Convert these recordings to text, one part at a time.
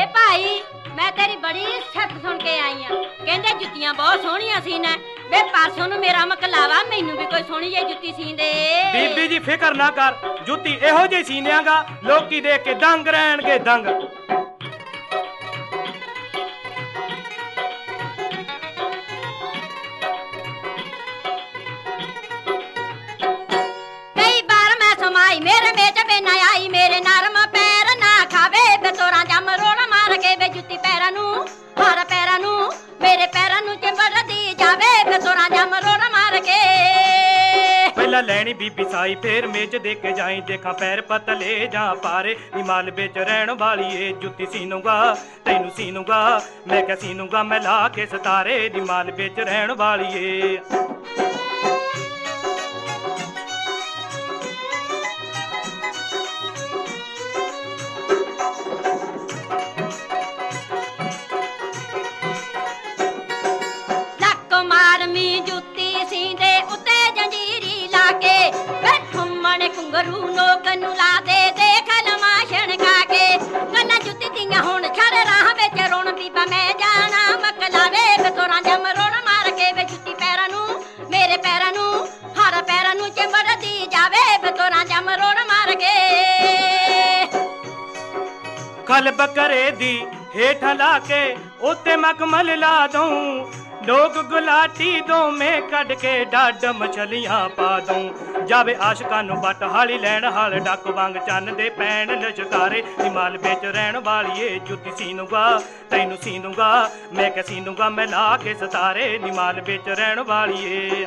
ਵੇ ਭਾਈ ਮੈਂ ਤੇਰੀ ਬੜੀ ਛੱਤ ਸੁਣ ਕੇ ਆਈ ਆ। ਕਹਿੰਦੇ ਜੁੱਤੀਆਂ ਬਹੁਤ ਸੋਹਣੀਆਂ ਸੀ ਨਾ। ਵੇ ਪਰਸੋਂ ਨੂੰ ਮੇਰਾ ਮਕਲਾਵਾ ਮੈਨੂੰ ਵੀ ਕੋਈ ਸੋਹਣੀ ਜਿਹੀ ਜੁੱਤੀ ਸੀਂਦੇ। ਬੀਬੀ ਜੀ ਫਿਕਰ ਨਾ ਕਰ, ਜੁੱਤੀ ਇਹੋ ਜਿਹੀ ਸੀਨਿਆਂਗਾ ਲੋਕੀ ਦੇਖ ਕੇ ਦੰਗ ਰਹਿਣਗੇ ਦੰਗ। ਕਈ ਵਾਰ ਮੈਂ ਸਮਾਈ ਮੇਰੇ ਮੇਚ ਬੇਨਾ ਆਈ, ਮੇਰੇ ਨਰਮ ਪੈਰ ਨਾ ਖਾਵੇ ਬਤੋਰਾਂ ਜਮ ਰੋੜ ਮਾਰ ਕੇ ਵੇ ਜੁੱਤੀ ਪੈਰਾਂ ਨੂੰ ਹਰ ਪੈਰਾਂ ਨੂੰ ਮੇਰੇ ਪੈਰਾਂ ਨੂੰ ਚਿੰਬੜਦੀ ਜਾਵੇ ਬਤੋਰਾਂ ਜਮ ਰੋੜ ਮਾਰ ਕੇ। ਪਹਿਲਾਂ ਲੈਣੀ ਬੀਬੀ ਸਾਈ ਫੇਰ ਮੇਚ ਦੇ ਕੇ ਜਾਈ, ਦੇਖਾਂ ਪੈਰ ਪਤਲੇ ਜਾਂ ਪਾਰੇ ਹਿਮਾਲ ਵਿੱਚ ਰਹਿਣ ਵਾਲੀਏ। ਜੁੱਤੀ ਸੀਨੂਗਾ ਤੈਨੂੰ ਸੀਨੂਗਾ ਮੈਂ ਕਿਹਾ ਸੀਨੂਗਾ ਮੈਂ ਲਾ ਕੇ ਸਤਾਰੇ ਹਿਮਾਲ ਵਿੱਚ ਰਹਿਣ ਵਾਲੀਏ। ਘੁੰਗਰੂ ਲੋਕ ਨੂੰ ਲਾ ਦੇ ਦੇਖ ਲਮਾਸ਼ਣ ਖਾ ਕੇ ਕੰਨਾਂ ਜੁੱਤੀ ਦੀਆਂ ਹੁਣ ਛੜ ਰਾਹ ਵਿੱਚ ਰੋਣ ਬੀਬਾ ਮੈਂ ਜਾਣਾ ਮਕਲਾਵੇ ਬਤੋਰਾਂ ਜਮ ਰੋਣ ਮਾਰ ਕੇ ਵੇ ਜੁੱਤੀ ਪੈਰਾਂ ਨੂੰ ਮੇਰੇ ਪੈਰਾਂ ਨੂੰ ਹਰ ਪੈਰਾਂ ਨੂੰ ਚਿੰਬੜਦੀ ਜਾਵੇ ਬਤੋਰਾਂ ਜਮ ਰੋਣ ਮਾਰ ਕੇ। ਖਲ ਬਕਰੇ ਦੀ ਹੇਠ ਲਾ ਕੇ ਉੱਤੇ ਮਖਮਲ ਲਾ ਦਊਂ, ਲੋਕ ਗੁਲਾਟੀ ਦੋਵੇਂ ਕੱਢ ਕੇ ਡੱਡ ਮਛਲੀਆਂ ਪਾ ਦਊਂ। ਜਾਵੇ ਆਸ਼ਕਾਂ ਨੂੰ ਬੱਟ ਹਾਲੀ ਲੈਣ ਹਾਲ ਡੱਕ ਵਾਂਗ ਚੰਨ ਦੇ ਪੈਣ ਲਸ਼ਕਾਰੇ ਹਿਮਾਲ ਵਿੱਚ ਰਹਿਣ ਵਾਲੀਏ। ਜੁੱਤੀ ਸੀਨੂਗਾ ਤੈਨੂੰ ਸੀਨੂਗਾ ਮੈਂ ਕਿਹਾ ਸੀਨੂਗਾ ਮੈਂ ਲਾ ਕੇ ਸਤਾਰੇ ਹਿਮਾਲ ਵਿੱਚ ਰਹਿਣ ਵਾਲੀਏ।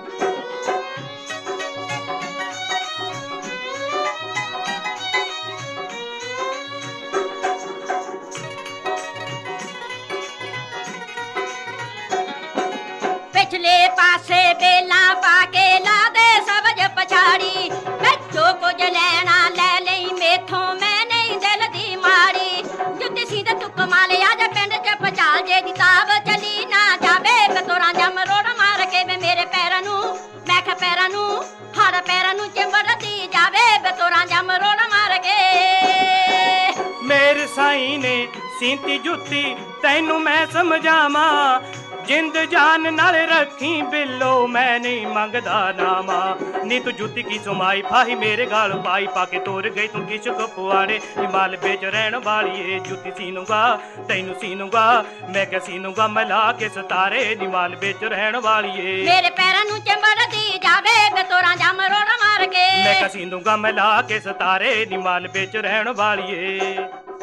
ਪਿਛਲੇ ਪਾਸੇ ਬੇਲਾਂ ਪਾ ਕੇ ਲਾ ਦੇ ਸਬਜ ਪਛਾੜੀ ਵਿੱਚੋਂ ਕੁਝ ਲੈਣਾ ਲੈ ਲਈ ਮੇਥੋਂ ਮੈਂ ਨਹੀਂ ਦਿਲ ਦੀ ਮਾੜੀ। ਜੁੱਤੀ ਸੀ ਤੇ ਤੁੱਕ ਮਾਲੇ ਆ ਜਾ ਪਿੰਡ ਚ ਪਚਾਲ ਜੇ ਦੀ ਤਾਬ ਚਲੀ ਨਾ ਜਾਵੇ ਬਤੋਰਾਂ ਜਮ ਰੋੜ ਮਾਰ ਕੇ ਵੇ ਮੇਰੇ ਪੈਰਾਂ ਨੂੰ ਮੈਂ ਕਿਹਾ ਪੈਰਾਂ ਨੂੰ ਹਰ ਪੈਰਾਂ ਨੂੰ ਚਿੰਬੜਦੀ ਜਾਵੇ ਬਤੋਰਾਂ ਜਮ ਰੋੜ ਮਾਰ ਕੇ। ਮੇਰੇ ਸਾਈਂ ਨੇ ਸੀਂਤੀ ਜੁੱਤੀ ਤੈਨੂੰ ਮੈਂ ਸਮਝਾਵਾਂ, ਜਿੰਦ ਜਾਨ ਨਾਲ ਰੱਖੀ ਬਿੱਲੋ ਮੈਂ ਨਹੀਂ ਮੰਗਦਾ ਨਾਮਾ। ਨੀ ਤੂੰ ਜੁੱਤੀ ਕੀ ਸੁਮਾਈ ਫਾਹੀ ਮੇਰੇ ਗਾਲ ਪਾਈ ਪਾ ਕੇ ਤੋਰ ਗਈ ਤੂੰ ਕਿਸ਼ਕ ਪੁਆੜੇ ਹਿਮਾਲ ਵਿੱਚ ਰਹਿਣ ਵਾਲੀਏ। ਜੁੱਤੀ ਸੀਨੂਗਾ ਤੈਨੂੰ ਸੀਨੂਗਾ ਮੈਂ ਕਿਹਾ ਸੀਨੂਗਾ ਮੈਂ ਲਾ ਕੇ ਸਤਾਰੇ ਹਿਮਾਲ ਵਿੱਚ ਰਹਿਣ ਵਾਲੀਏ। ਮੇਰੇ ਪੈਰਾਂ ਨੂੰ ਚਿੰਬੜਦੀ ਜਾਵੇ ਬਤੋਰਾਂ ਜਮ ਰੋੜ ਮਾਰ ਕੇ ਮੈਂ ਕਿਹਾ ਸੀਨੂਗਾ ਮੈਂ ਲਾ ਕੇ ਸਤਾਰੇ ਹਿਮਾਲ ਵਿੱਚ ਰਹਿਣ ਵਾਲੀਏ।